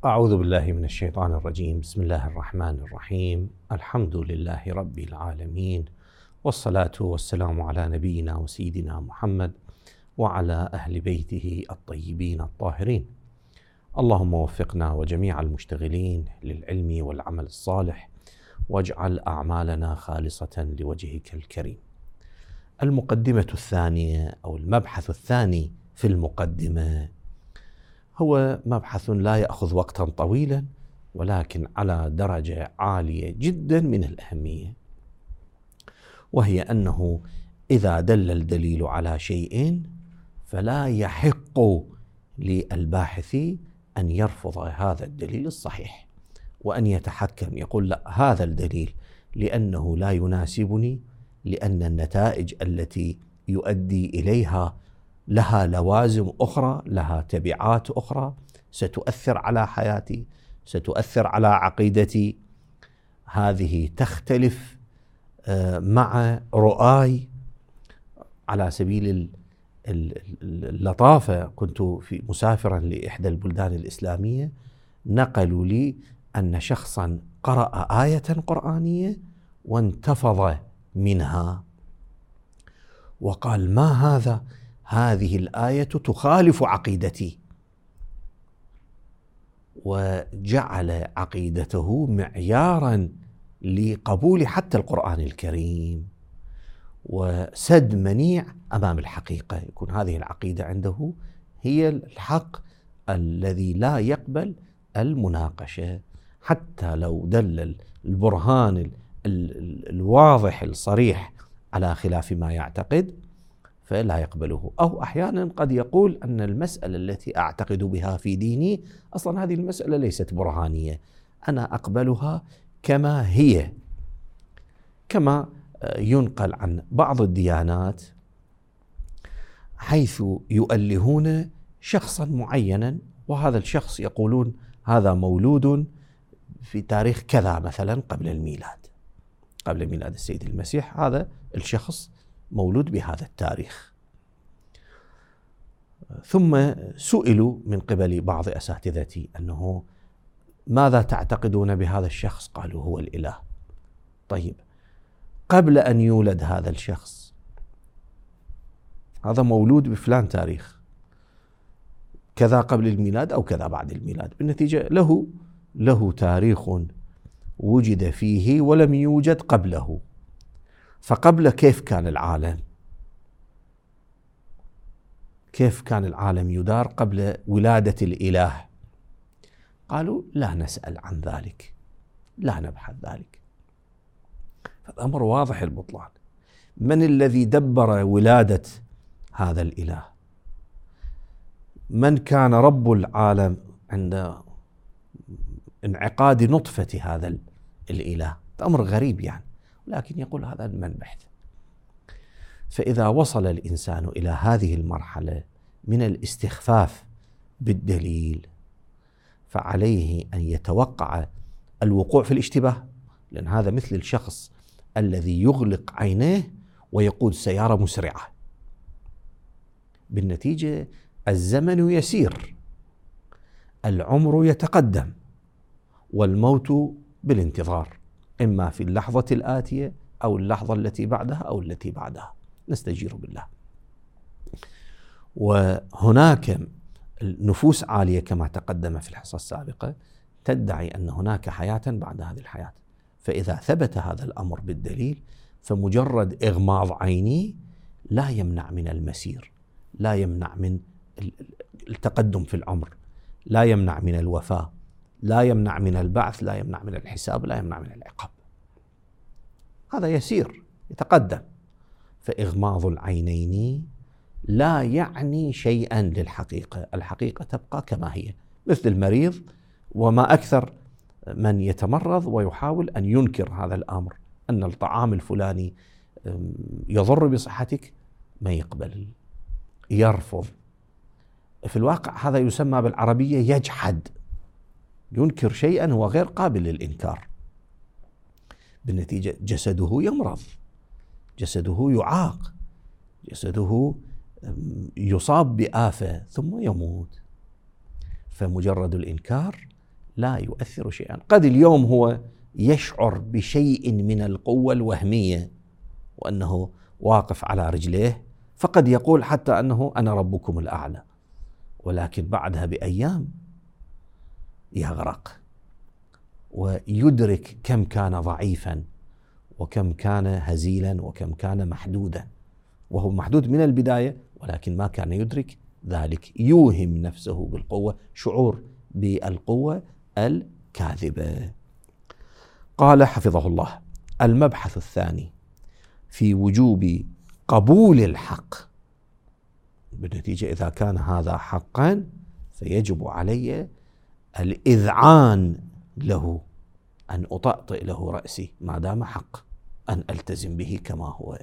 أعوذ بالله من الشيطان الرجيم. بسم الله الرحمن الرحيم. الحمد لله رب العالمين، والصلاة والسلام على نبينا وسيدنا محمد وعلى أهل بيته الطيبين الطاهرين. اللهم وفقنا وجميع المشتغلين للعلم والعمل الصالح، واجعل أعمالنا خالصة لوجهك الكريم. المقدمة الثانية أو المبحث الثاني في المقدمة هو مبحث لا يأخذ وقتا طويلا، ولكن على درجة عالية جدا من الأهمية، وهي أنه إذا دل الدليل على شيء فلا يحق للباحث أن يرفض هذا الدليل الصحيح وأن يتحكم، يقول لا، هذا الدليل لأنه لا يناسبني، لأن النتائج التي يؤدي إليها لها لوازم أخرى، لها تبعات أخرى ستؤثر على حياتي، ستؤثر على عقيدتي، هذه تختلف مع رؤاي. على سبيل اللطافة، كنت مسافرا لإحدى البلدان الإسلامية، نقلوا لي أن شخصا قرأ آية قرآنية وانتفض منها وقال: ما هذا؟ هذه الآية تخالف عقيدتي، وجعل عقيدته معيارا لقبول حتى القرآن الكريم، وسد منيع أمام الحقيقة، يكون هذه العقيدة عنده هي الحق الذي لا يقبل المناقشة، حتى لو دل البرهان الواضح الصريح على خلاف ما يعتقد فلا يقبله. أو أحيانا قد يقول أن المسألة التي أعتقد بها في ديني أصلا هذه المسألة ليست برهانية، أنا أقبلها كما هي، كما ينقل عن بعض الديانات حيث يؤلهون شخصا معينا، وهذا الشخص يقولون هذا مولود في تاريخ كذا مثلا قبل ميلاد السيد المسيح، هذا الشخص مولود بهذا التاريخ. ثم سئلوا من قبل بعض أساتذتي أنه ماذا تعتقدون بهذا الشخص؟ قالوا هو الإله. طيب، قبل أن يولد هذا الشخص، هذا مولود بفلان تاريخ كذا قبل الميلاد أو كذا بعد الميلاد، بالنتيجة له تاريخ وجد فيه ولم يوجد قبله. فقبل كيف كان العالم؟ كيف كان العالم يدار قبل ولادة الإله؟ قالوا لا نسأل عن ذلك، لا نبحث ذلك. فالأمر واضح البطلان. من الذي دبر ولادة هذا الإله؟ من كان رب العالم عند انعقاد نطفة هذا الإله؟ أمر غريب يعني، لكن يقول هذا من بحث. فإذا وصل الإنسان إلى هذه المرحلة من الاستخفاف بالدليل فعليه أن يتوقع الوقوع في الاشتباه، لأن هذا مثل الشخص الذي يغلق عينيه ويقود سيارة مسرعة، بالنتيجة الزمن يسير، العمر يتقدم، والموت بالانتظار، إما في اللحظة الآتية أو اللحظة التي بعدها أو التي بعدها، نستجير بالله. وهناك نفوس عالية كما تقدم في الحصة السابقة تدعي أن هناك حياة بعد هذه الحياة، فإذا ثبت هذا الأمر بالدليل فمجرد إغماض عيني لا يمنع من المسير، لا يمنع من التقدم في العمر، لا يمنع من الوفاة، لا يمنع من البعث، لا يمنع من الحساب، لا يمنع من العقاب. هذا يسير يتقدم. فإغماض العينين لا يعني شيئا للحقيقة، الحقيقة تبقى كما هي، مثل المريض، وما أكثر من يتمرض ويحاول أن ينكر هذا الأمر، أن الطعام الفلاني يضر بصحتك، ما يقبل، يرفض. في الواقع هذا يسمى بالعربية يجحد، ينكر شيئا هو غير قابل للإنكار، بالنتيجة جسده يمرض، جسده يعاق، جسده يصاب بآفة ثم يموت. فمجرد الإنكار لا يؤثر شيئا. قد اليوم هو يشعر بشيء من القوة الوهمية وأنه واقف على رجليه، فقد يقول حتى أنه أنا ربكم الأعلى، ولكن بعدها بأيام يغرق ويدرك كم كان ضعيفا وكم كان هزيلا وكم كان محدودا، وهو محدود من البداية، ولكن ما كان يدرك ذلك، يوهم نفسه بالقوة، شعور بالقوة الكاذبة. قال حفظه الله: المبحث الثاني في وجوب قبول الحق. بالنتيجة إذا كان هذا حقا فيجب علي الإذعان له، أن أطأطئ له رأسي ما دام حق، أن ألتزم به كما هو.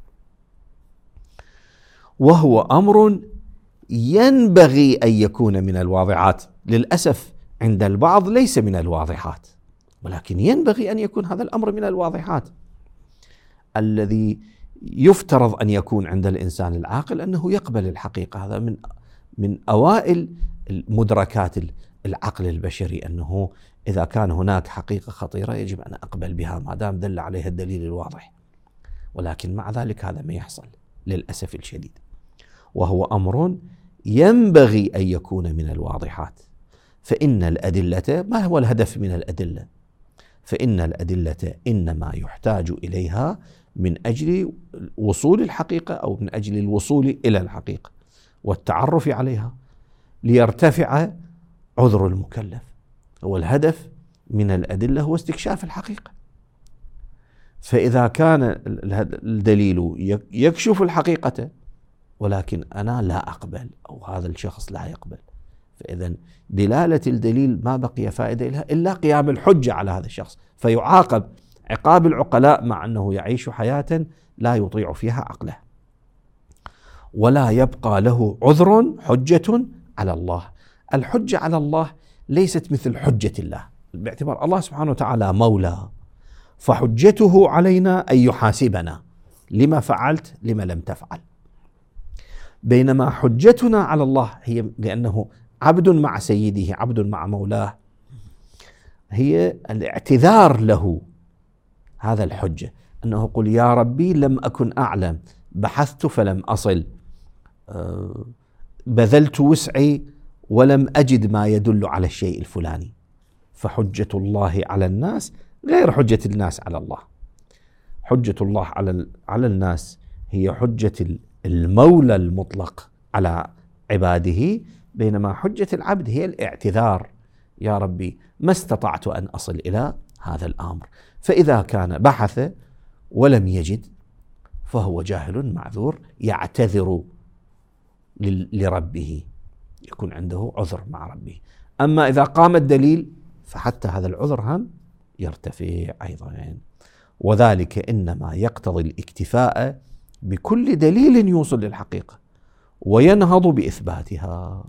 وهو أمر ينبغي أن يكون من الواضحات. للأسف عند البعض ليس من الواضحات، ولكن ينبغي أن يكون هذا الأمر من الواضحات. الذي يفترض أن يكون عند الإنسان العاقل أنه يقبل الحقيقة. هذا من أوائل مدركات العقل البشري، أنه إذا كان هناك حقيقة خطيرة يجب أن أقبل بها ما دام دل عليها الدليل الواضح. ولكن مع ذلك هذا ما يحصل للأسف الشديد. وهو أمر ينبغي أن يكون من الواضحات، فإن الأدلة، ما هو الهدف من الأدلة؟ فإن الأدلة إنما يحتاج إليها من أجل وصول الحقيقة أو من أجل الوصول إلى الحقيقة والتعرف عليها ليرتفع عذر المكلف. هو الهدف من الأدلة هو استكشاف الحقيقة. فإذا كان الدليل يكشف الحقيقة ولكن أنا لا أقبل أو هذا الشخص لا يقبل، فإذا دلالة الدليل ما بقي فائدة لها إلا قيام الحجة على هذا الشخص، فيعاقب عقاب العقلاء مع أنه يعيش حياة لا يطيع فيها عقله، ولا يبقى له عذر حجة على الله. الحجة على الله ليست مثل حجة الله، باعتبار الله سبحانه وتعالى مولى، فحجته علينا أن يحاسبنا لما فعلت لما لم تفعل. بينما حجتنا على الله هي لأنه عبد مع سيده، عبد مع مولاه، هي الاعتذار له. هذا الحجة، أنه قل يا ربي لم أكن أعلم، بحثت فلم أصل، بذلت وسعي ولم أجد ما يدل على الشيء الفلاني. فحجة الله على الناس غير حجة الناس على الله. حجة الله على الناس هي حجة المولى المطلق على عباده، بينما حجة العبد هي الاعتذار، يا ربي ما استطعت أن أصل إلى هذا الأمر. فإذا كان بحث ولم يجد فهو جاهل معذور، يعتذر لربه، يكون عنده عذر مع ربه. أما إذا قام الدليل فحتى هذا العذر هم يرتفع أيضا. وذلك إنما يقتضي الاكتفاء بكل دليل يوصل للحقيقة وينهض بإثباتها،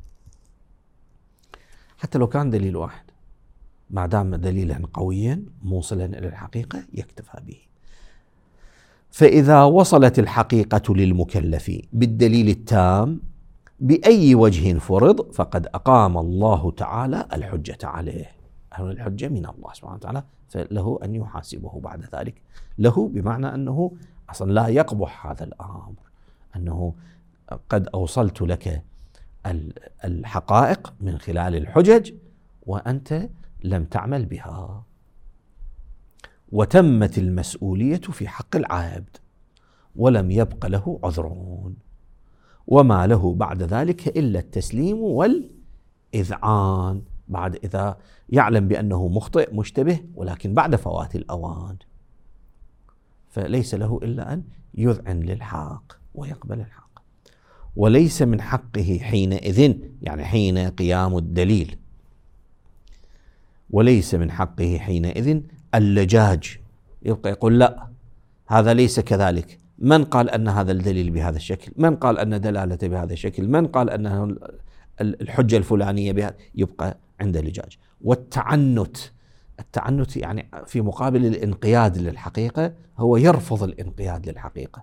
حتى لو كان دليل واحد، ما دام دليلا قويا موصلا إلى الحقيقة يكتفى به. فإذا وصلت الحقيقة للمكلف بالدليل التام بأي وجه فرض فقد أقام الله تعالى الحجة عليه. الحجة من الله سبحانه وتعالى، فله أن يحاسبه بعد ذلك. له بمعنى أنه أصلا لا يقبح هذا الأمر، أنه قد أوصلت لك الحقائق من خلال الحجج وأنت لم تعمل بها، وتمت المسؤولية في حق العبد ولم يبق له عذرون، وما له بعد ذلك إلا التسليم والإذعان، بعد إذا يعلم بأنه مخطئ مشتبه ولكن بعد فوات الأوان، فليس له إلا أن يذعن للحق ويقبل الحق. وليس من حقه حينئذ، يعني حين قيام الدليل، وليس من حقه حينئذ اللجاج، يبقى يقول لا هذا ليس كذلك، من قال أن هذا الدليل بهذا الشكل، من قال أن دلالته بهذا الشكل، من قال أن الحجة الفلانية بهذا، يبقى عنده لجاج. والتعنت، التعنت يعني في مقابل الانقياد للحقيقة، هو يرفض الانقياد للحقيقة.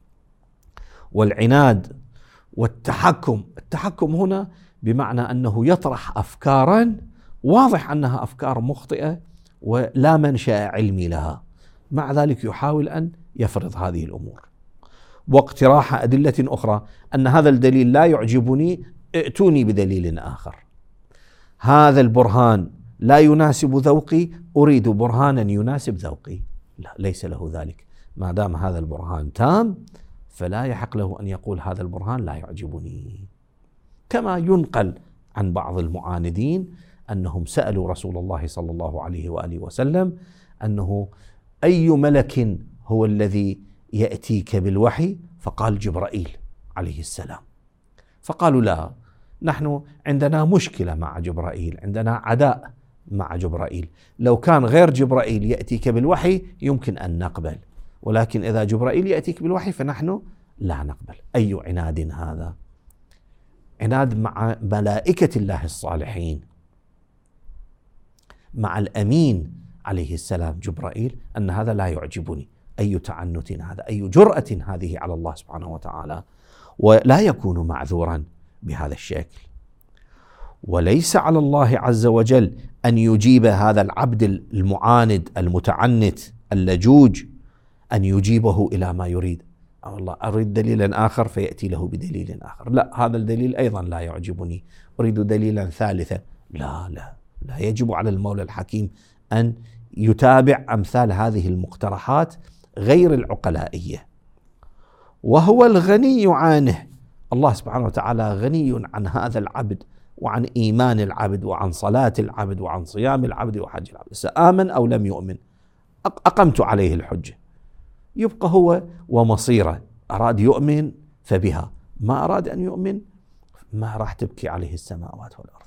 والعناد والتحكم، التحكم هنا بمعنى أنه يطرح أفكارا واضح أنها أفكار مخطئة ولا منشأ علمي لها، مع ذلك يحاول أن يفرض هذه الأمور. واقتراح أدلة أخرى أن هذا الدليل لا يعجبني، ائتوني بدليل آخر. هذا البرهان لا يناسب ذوقي، أريد برهانا يناسب ذوقي. لا، ليس له ذلك. ما دام هذا البرهان تام فلا يحق له أن يقول هذا البرهان لا يعجبني. كما ينقل عن بعض المعاندين أنهم سألوا رسول الله صلى الله عليه وآله وسلم أنه أي ملك هو الذي يأتيك بالوحي؟ فقال جبرائيل عليه السلام. فقالوا لا، نحن عندنا مشكلة مع جبرائيل، عندنا عداء مع جبرائيل. لو كان غير جبرائيل يأتيك بالوحي يمكن أن نقبل، ولكن إذا جبرائيل يأتيك بالوحي فنحن لا نقبل. أي عناد هذا؟ عناد مع ملائكة الله الصالحين، مع الأمين عليه السلام جبرائيل، أن هذا لا يعجبني. أي تعنت هذا، أي جرأة هذه على الله سبحانه وتعالى، ولا يكون معذورا بهذا الشكل. وليس على الله عز وجل أن يجيب هذا العبد المعاند المتعنت اللجوج، أن يجيبه إلى ما يريد. الله أريد دليلا آخر فيأتي له بدليل آخر. لا، هذا الدليل أيضا لا يعجبني، أريد دليلا ثالثا. لا يجب على المولى الحكيم أن يتابع أمثال هذه المقترحات غير العقلائية. وهو الغني عنه. الله سبحانه وتعالى غني عن هذا العبد، وعن إيمان العبد، وعن صلاة العبد، وعن صيام العبد، وحج العبد. سآمن أو لم يؤمن، أقمت عليه الحجة، يبقى هو ومصيره. أراد يؤمن فبها، ما أراد أن يؤمن ما راح تبكي عليه السماوات والأرض.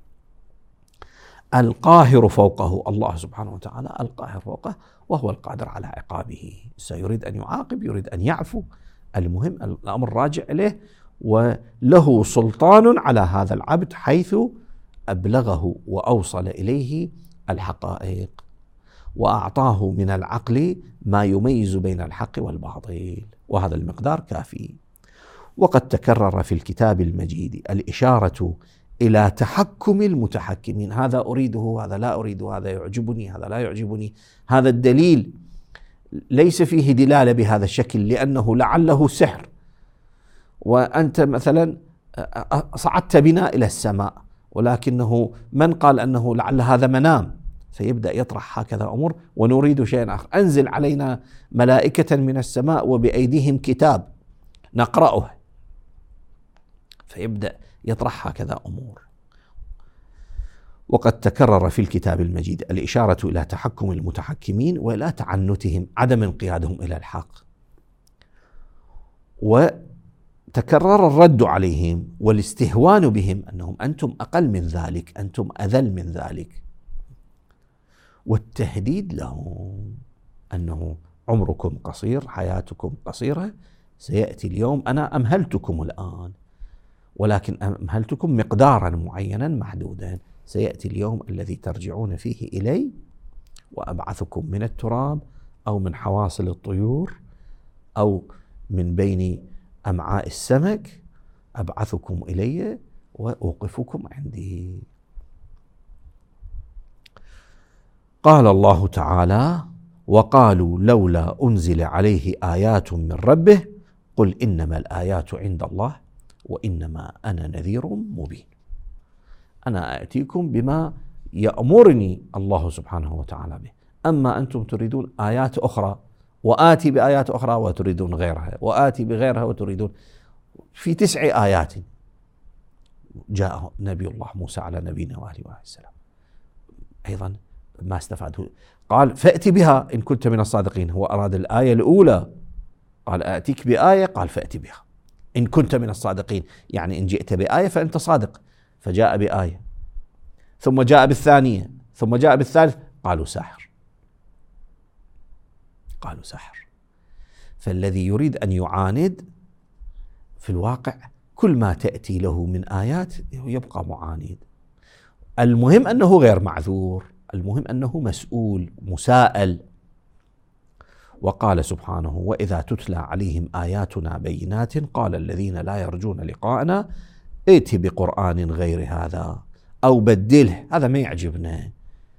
القاهر فوقه، الله سبحانه وتعالى القاهر فوقه، وهو القادر على عقابه. سيريد أن يعاقب، يريد أن يعفو، المهم الأمر راجع إليه، وله سلطان على هذا العبد حيث أبلغه وأوصل إليه الحقائق، وأعطاه من العقل ما يميز بين الحق والباطل، وهذا المقدار كافي. وقد تكرر في الكتاب المجيد الإشارة إلى تحكم المتحكمين. هذا أريده، هذا لا أريده، هذا يعجبني، هذا لا يعجبني. هذا الدليل ليس فيه دلالة بهذا الشكل، لأنه لعله سحر، وأنت مثلا صعدت بنا إلى السماء، ولكنه من قال أنه لعل هذا منام، فيبدأ يطرح هكذا أمور، ونريد شيئا آخر. أنزل علينا ملائكة من السماء وبأيديهم كتاب نقرأه، فيبدأ يطرح هكذا أمور. وقد تكرر في الكتاب المجيد الإشارة إلى تحكم المتحكمين وإلى تعنتهم، عدم انقيادهم إلى الحق، وتكرر الرد عليهم والاستهوان بهم، أنهم أنتم أقل من ذلك، أنتم أذل من ذلك، والتهديد لهم أنه عمركم قصير، حياتكم قصيرة، سيأتي اليوم أنا أمهلتكم الآن، ولكن أمهلتكم مقدارا معينا محدودا، سيأتي اليوم الذي ترجعون فيه إلي وأبعثكم من التراب أو من حواصل الطيور أو من بين أمعاء السمك، أبعثكم إلي وأوقفكم عندي. قال الله تعالى: وقالوا لولا أنزل عليه آيات من ربه قل إنما الآيات عند الله وإنما أنا نذير مبين. أنا أأتيكم بما يأمرني الله سبحانه وتعالى به، أما أنتم تريدون آيات أخرى وآتي بآيات أخرى وتريدون غيرها، وآتي بغيرها وتريدون. في 9 آيات جاء نبي الله موسى على نبينا وآله السلام أيضا ما استفاده، قال فأتي بها إن كنت من الصادقين. هو أراد الآية الأولى، قال آتيك بآية، قال فأتي بها إن كنت من الصادقين، يعني إن جئت بآية فأنت صادق، فجاء بآية، ثم جاء بالثانية، ثم جاء بالثالث، قالوا ساحر، قالوا ساحر. فالذي يريد أن يعاند في الواقع كل ما تأتي له من آيات يبقى معاند. المهم أنه غير معذور، المهم أنه مسؤول مسائل. وقال سبحانه: وإذا تتلى عليهم آياتنا بينات قال الذين لا يرجون لقاءنا ائت بقرآن غير هذا أو بدله، هذا ما يعجبنا.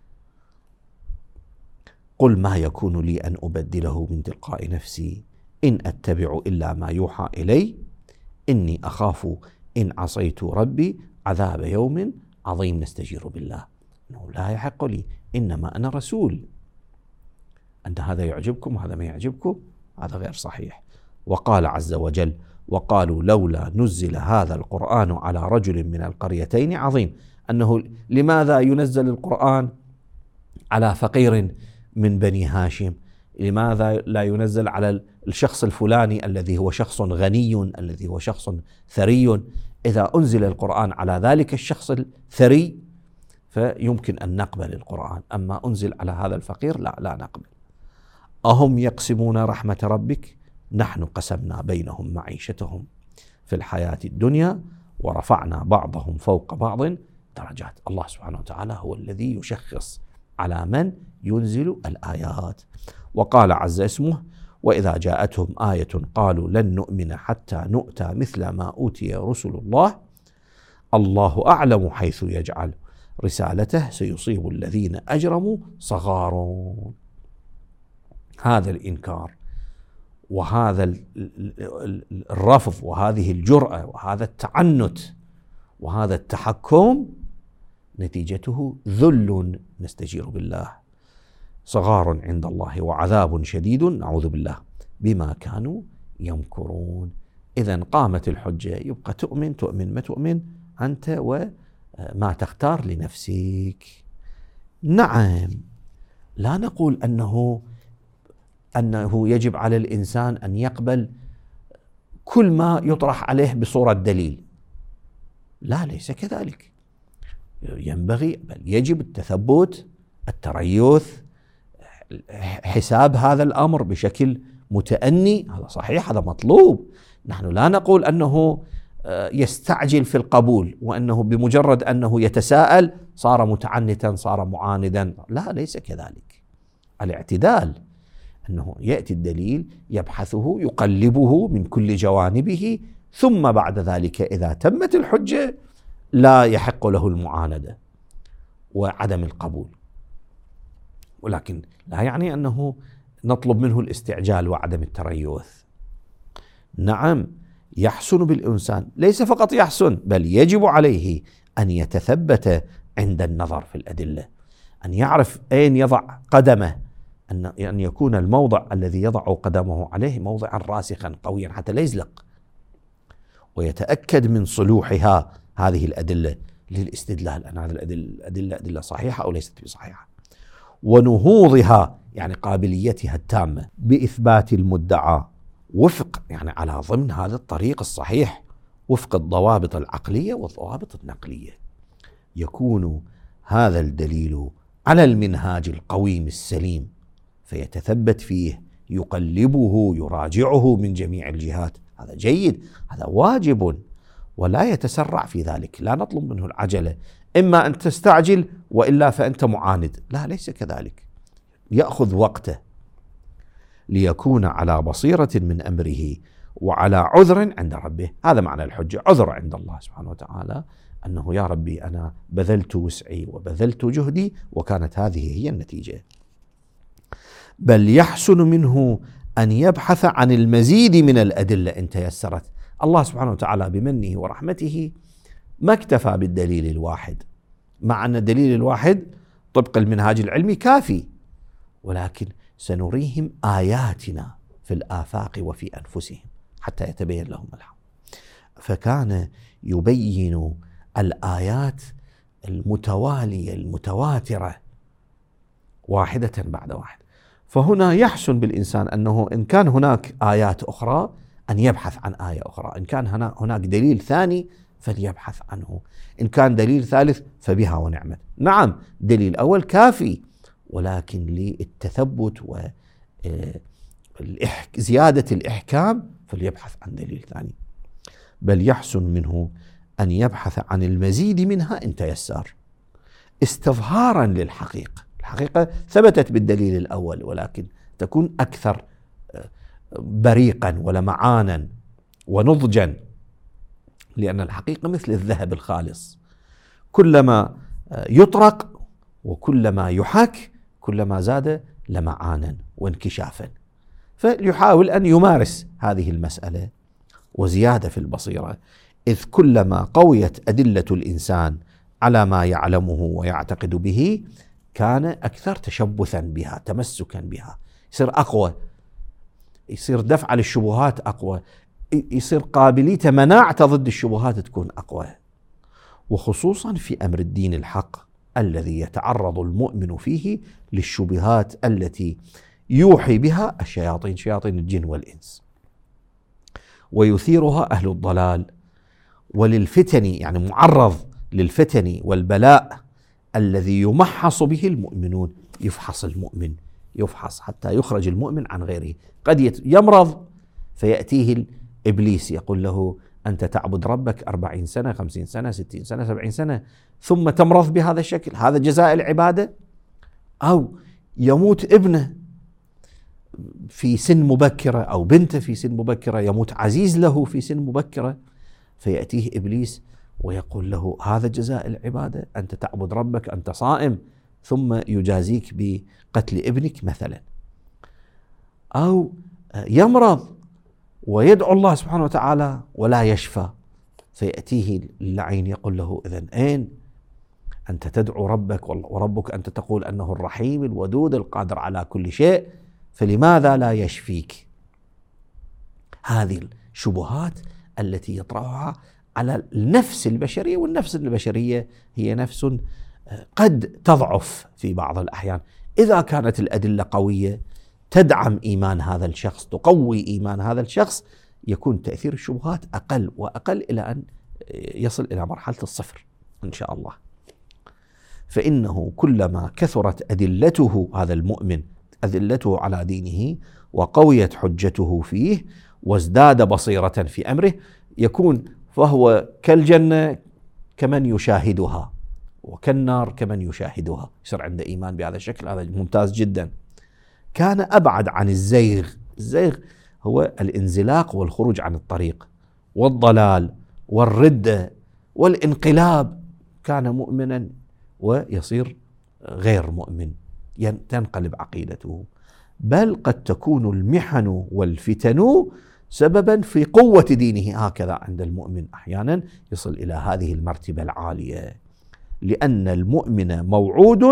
قل ما يكون لي أن أبدله من تلقاء نفسي إن أتبع إلا ما يوحى إلي إني أخاف إن عصيت ربي عذاب يوم عظيم. نستجير بالله أنه لا يحق لي، إنما أنا رسول. أن هذا يعجبكم وهذا ما يعجبكم، هذا غير صحيح. وقال عز وجل وقالوا لولا نزل هذا القرآن على رجل من القريتين عظيم. أنه لماذا ينزل القرآن على فقير من بني هاشم؟ لماذا لا ينزل على الشخص الفلاني الذي هو شخص غني، الذي هو شخص ثري؟ إذا أنزل القرآن على ذلك الشخص الثري فيمكن أن نقبل القرآن، أما أنزل على هذا الفقير لا نقبل. أهم يقسمون رحمة ربك نحن قسمنا بينهم معيشتهم في الحياة الدنيا ورفعنا بعضهم فوق بعض درجات. الله سبحانه وتعالى هو الذي يشخص على من ينزل الآيات. وقال عز اسمه وإذا جاءتهم آية قالوا لن نؤمن حتى نؤتى مثل ما أوتي رسل الله الله أعلم حيث يجعل رسالته سيصيب الذين أجرموا صغار. هذا الإنكار وهذا الرفض وهذه الجرأة وهذا التعنت وهذا التحكم نتيجته ذل نستجير بالله، صغار عند الله وعذاب شديد نعوذ بالله بما كانوا يمكرون. إذن قامت الحجة، يبقى تؤمن ما تؤمن أنت وما تختار لنفسك. نعم، لا نقول أنه يجب على الإنسان أن يقبل كل ما يطرح عليه بصورة دليل، لا، ليس كذلك. ينبغي بل يجب التثبت، التريث، حساب هذا الأمر بشكل متأني. هذا صحيح، هذا مطلوب. نحن لا نقول أنه يستعجل في القبول وأنه بمجرد أنه يتساءل صار متعنتا صار معاندا، لا، ليس كذلك. الاعتدال أنه يأتي الدليل يبحثه يقلبه من كل جوانبه، ثم بعد ذلك إذا تمت الحجة لا يحق له المعاندة وعدم القبول. ولكن لا يعني أنه نطلب منه الاستعجال وعدم التريث. نعم، يحسن بالإنسان، ليس فقط يحسن بل يجب عليه أن يتثبت عند النظر في الأدلة، أن يعرف أين يضع قدمه، أن يكون الموضع الذي يضع قدمه عليه موضعا راسخا قويا حتى لا يزلق، ويتأكد من صلوحها هذه الأدلة للاستدلال أن هذه الأدلة أدلة صحيحة أو ليست بصحيحة، ونهوضها يعني قابليتها التامة بإثبات المدعى وفق يعني على ضمن هذا الطريق الصحيح وفق الضوابط العقلية والضوابط النقلية. يكون هذا الدليل على المنهاج القويم السليم فيتثبت فيه، يقلبه يراجعه من جميع الجهات. هذا جيد، هذا واجب، ولا يتسرع في ذلك. لا نطلب منه العجلة، إما أن تستعجل وإلا فأنت معاند، لا، ليس كذلك. يأخذ وقته ليكون على بصيرة من أمره وعلى عذر عند ربه. هذا معنى الحجة، عذر عند الله سبحانه وتعالى، أنه يا ربي أنا بذلت وسعي وبذلت جهدي وكانت هذه هي النتيجة. بل يحسن منه أن يبحث عن المزيد من الأدلة إن تيسرت. الله سبحانه وتعالى بمنه ورحمته ما اكتفى بالدليل الواحد، مع أن الدليل الواحد طبق المنهاج العلمي كافي، ولكن سنريهم آياتنا في الآفاق وفي أنفسهم حتى يتبين لهم الحق. فكان يبين الآيات المتوالية المتواترة واحدة بعد واحدة. فهنا يحسن بالإنسان أنه إن كان هناك آيات أخرى أن يبحث عن آية أخرى، إن كان هناك دليل ثاني فليبحث عنه، إن كان دليل ثالث فبها ونعمت. نعم، دليل أول كافي، ولكن للتثبت وزيادة الإحكام فليبحث عن دليل ثاني. بل يحسن منه أن يبحث عن المزيد منها إن تيسر، استظهارا للحقيقة. الحقيقة ثبتت بالدليل الأول، ولكن تكون أكثر بريقا ولمعانا ونضجا، لأن الحقيقة مثل الذهب الخالص، كلما يطرق وكلما يحاك كلما زاد لمعانا وانكشافا. فليحاول أن يمارس هذه المسألة وزيادة في البصيرة، إذ كلما قويت أدلة الإنسان على ما يعلمه ويعتقد به كان أكثر تشبثا بها، تمسكا بها، يصير أقوى، يصير دفع للشبهات أقوى، يصير قابليته مناعته ضد الشبهات تكون أقوى. وخصوصا في أمر الدين الحق الذي يتعرض المؤمن فيه للشبهات التي يوحي بها الشياطين، شياطين الجن والإنس، ويثيرها أهل الضلال، وللفتن، يعني معرض للفتن والبلاء الذي يمحص به المؤمنون. يفحص المؤمن، يفحص حتى يخرج المؤمن عن غيره. قد يمرض فيأتيه الإبليس يقول له أنت تعبد ربك 40 سنة 50 سنة 60 سنة 70 سنة ثم تمرض بهذا الشكل، هذا جزاء العبادة؟ أو يموت ابنه في سن مبكرة أو بنته في سن مبكرة، يموت عزيز له في سن مبكرة، فيأتيه إبليس ويقول له هذا جزاء العبادة؟ أنت تعبد ربك، أنت صائم، ثم يجازيك بقتل ابنك مثلا. أو يمرض ويدعو الله سبحانه وتعالى ولا يشفى، فيأتيه اللعين يقول له إذن أين أنت تدعو ربك وربك أنت تقول أنه الرحيم الودود القادر على كل شيء، فلماذا لا يشفيك؟ هذه الشبهات التي يطرحها على النفس البشرية، والنفس البشرية هي نفس قد تضعف في بعض الأحيان. إذا كانت الأدلة قوية تدعم إيمان هذا الشخص، تقوي إيمان هذا الشخص، يكون تأثير الشبهات أقل وأقل إلى أن يصل إلى مرحلة الصفر إن شاء الله. فإنه كلما كثرت أدلته، هذا المؤمن أدلته على دينه وقويت حجته فيه وازداد بصيرة في أمره، يكون فهو كالجنة كمن يشاهدها وكالنار كمن يشاهدها، يصير عنده إيمان بهذا الشكل. هذا ممتاز جدا. كان أبعد عن الزيغ. الزيغ هو الانزلاق والخروج عن الطريق والضلال والردة والانقلاب. كان مؤمنا ويصير غير مؤمن، تنقلب عقيدته. بل قد تكون المحن والفتن سببا في قوة دينه، هكذا عند المؤمن أحيانا يصل إلى هذه المرتبة العالية، لأن المؤمن موعود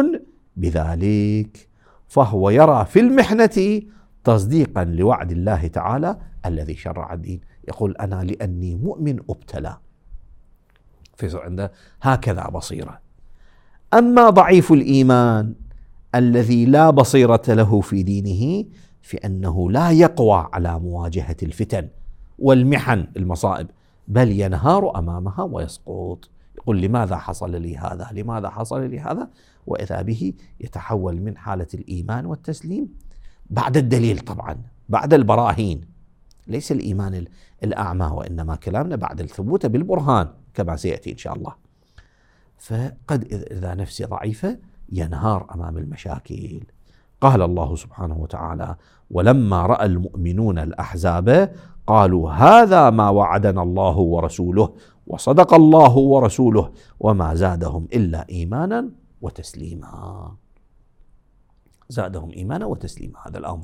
بذلك، فهو يرى في المحنة تصديقا لوعد الله تعالى الذي شرع الدين. يقول أنا لأني مؤمن أبتلى، فيصير عنده هكذا بصيرة. أما ضعيف الإيمان الذي لا بصيرة له في دينه، فإنه لا يقوى على مواجهة الفتن والمحن المصائب، بل ينهار أمامها ويسقط. يقول لماذا حصل لي هذا؟ لماذا حصل لي هذا؟ وإذا به يتحول من حالة الإيمان والتسليم بعد الدليل، طبعا بعد البراهين، ليس الإيمان الأعمى، وإنما كلامنا بعد الثبوت بالبرهان كما سيأتي إن شاء الله. فقد إذا نفسي ضعيفة ينهار أمام المشاكل. قال الله سبحانه وتعالى ولما رأى المؤمنون الأحزاب قالوا هذا ما وعدنا الله ورسوله وصدق الله ورسوله وما زادهم إلا إيمانا وتسليما. زادهم إيمانا وتسليما هذا الأمر،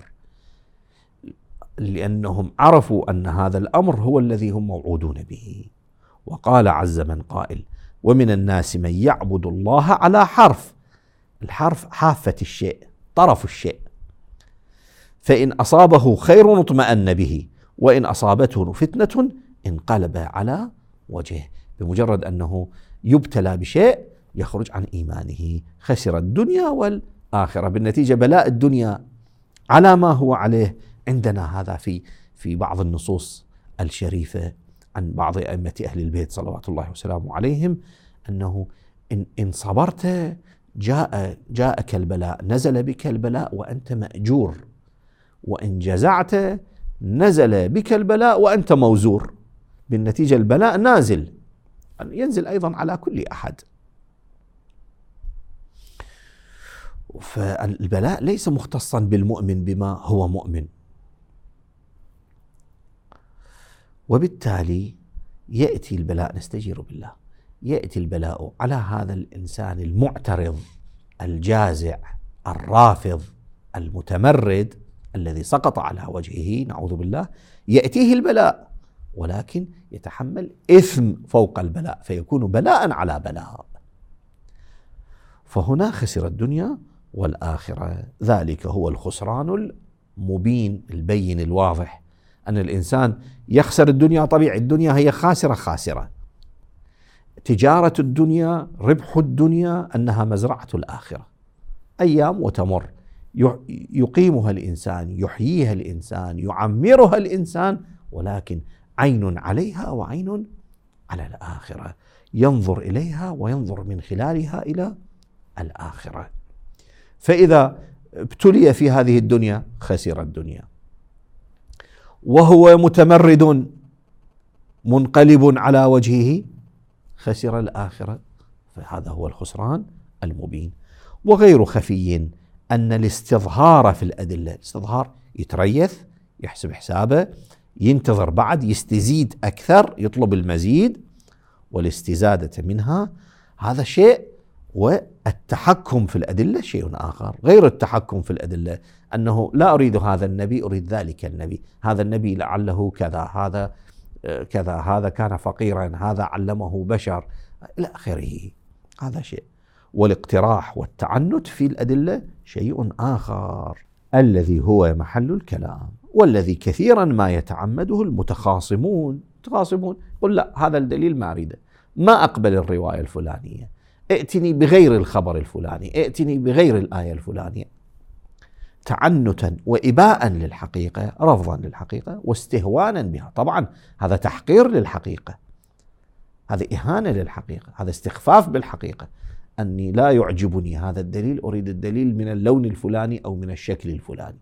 لأنهم عرفوا أن هذا الأمر هو الذي هم موعودون به. وقال عز من قائل ومن الناس من يعبد الله على حرف. الحرف حافة الشيء، طرف الشيء، فإن أصابه خير اطمأن به وإن أصابته فتنة انقلب على وجهه. بمجرد أنه يبتلى بشيء يخرج عن إيمانه، خسر الدنيا والآخرة. بالنتيجة بلاء الدنيا على ما هو عليه. عندنا هذا في بعض النصوص الشريفة عن بعض أئمة أهل البيت صلوات الله وسلامه عليهم، أنه إن صبرت جاءك البلاء، نزل بك البلاء وأنت مأجور، وإن جزعت نزل بك البلاء وأنت موزور. بالنتيجة البلاء نازل، ينزل أيضا على كل أحد. فالبلاء ليس مختصا بالمؤمن بما هو مؤمن. وبالتالي يأتي البلاء، نستجير بالله، يأتي البلاء على هذا الإنسان المعترض الجازع الرافض المتمرد الذي سقط على وجهه نعوذ بالله، يأتيه البلاء ولكن يتحمل إثم فوق البلاء، فيكون بلاء على بلاء. فهنا خسر الدنيا والآخرة. ذلك هو الخسران المبين البين الواضح، أن الإنسان يخسر الدنيا. طبيعي الدنيا هي خاسرة. تجارة الدنيا، ربح الدنيا أنها مزرعة الآخرة، أيام وتمر، يقيمها الإنسان، يحييها الإنسان، يعمرها الإنسان، ولكن عين عليها وعين على الآخرة، ينظر إليها وينظر من خلالها إلى الآخرة. فإذا ابتلي في هذه الدنيا خسر الدنيا، وهو متمرد منقلب على وجهه خسر الآخرة، فهذا هو الخسران المبين. وغير خفي أن الاستظهار في الأدلة، الاستظهار يتريث، يحسب حسابه، ينتظر بعد، يستزيد أكثر، يطلب المزيد والاستزادة منها، هذا شيء. والتحكم في الأدلة شيء آخر. غير التحكم في الأدلة أنه لا أريد هذا النبي، أريد ذلك النبي، هذا النبي لعله كذا، هذا كذا، هذا كان فقيرا، هذا علمه بشر إلى آخره، هذا شيء. والاقتراح والتعنت في الأدلة شيء آخر الذي هو محل الكلام، والذي كثيرا ما يتعمده المتخاصمون. يقول لا، هذا الدليل ما أريده، ما أقبل الرواية الفلانية، ائتني بغير الخبر الفلاني، ائتني بغير الآية الفلانية، تعنتا وإباء للحقيقة، رفضا للحقيقة واستهوانا بها. طبعا هذا تحقير للحقيقة، هذا إهانة للحقيقة، هذا استخفاف بالحقيقة، أني لا يعجبني هذا الدليل، أريد الدليل من اللون الفلاني أو من الشكل الفلاني.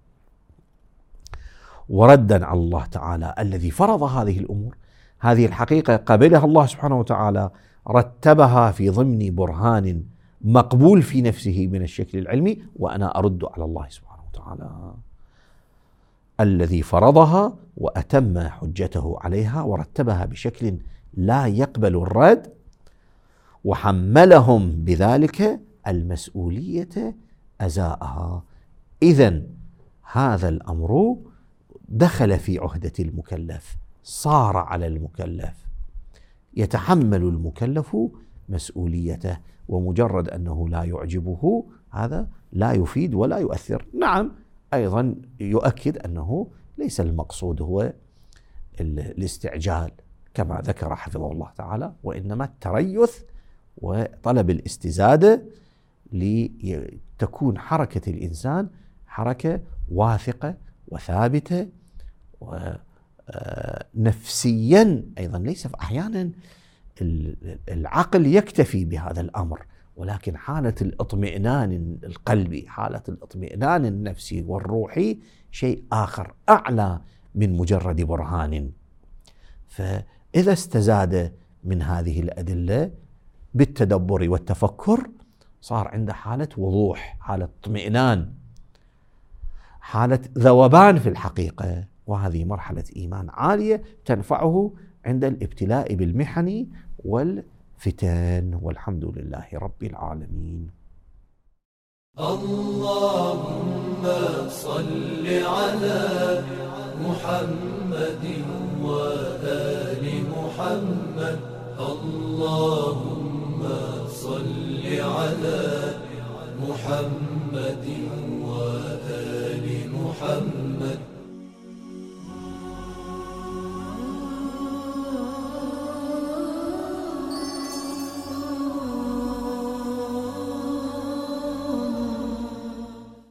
وردا على الله تعالى الذي فرض هذه الأمور، هذه الحقيقة قبلها الله سبحانه وتعالى، رتبها في ضمن برهان مقبول في نفسه من الشكل العلمي، وأنا أرد على الله سبحانه وتعالى الذي فرضها وأتم حجته عليها ورتبها بشكل لا يقبل الرد، وحملهم بذلك المسؤولية أزاءها. إذن هذا الأمر دخل في عهدة المكلف، صار على المكلف، يتحمل المكلف مسؤوليته، ومجرد أنه لا يعجبه هذا لا يفيد ولا يؤثر. نعم، أيضا يؤكد أنه ليس المقصود هو الاستعجال كما ذكر حفظه الله تعالى، وإنما التريث وطلب الاستزادة لتكون حركة الإنسان حركة واثقة وثابتة ونفسيا أيضا. ليس أحيانا العقل يكتفي بهذا الأمر، ولكن حالة الاطمئنان القلبي، حالة الاطمئنان النفسي والروحي شيء آخر أعلى من مجرد برهان. فإذا استزاد من هذه الأدلة بالتدبر والتفكر صار عنده حالة وضوح، حالة اطمئنان، حالة ذوبان في الحقيقة، وهذه مرحلة إيمان عالية تنفعه عند الابتلاء بالمحن والفتن. والحمد لله رب العالمين. اللهم صل على محمد وآل محمد. اللهم صل على محمد وآل محمد